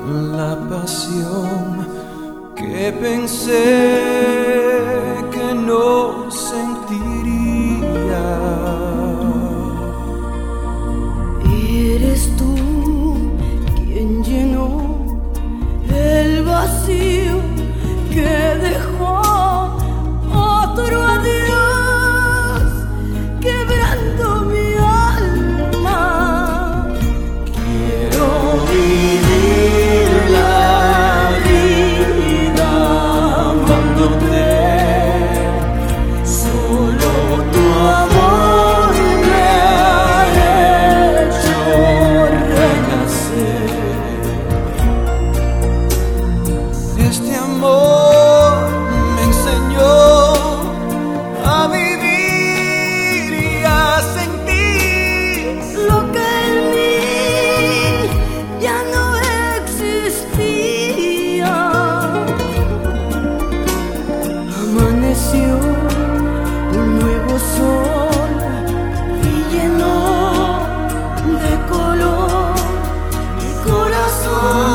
la pasión que pensé que no sentiría. Eres tú quien llenó el vacío que dejó otro adiós, quebrando mi alma. Quiero vivir la vida amándote, solo tu amor me ha hecho renacer. Este amor me enseñó a vivir y a sentir Lo que en mí ya no existía. Amaneció un nuevo sol y llenó de color mi corazón.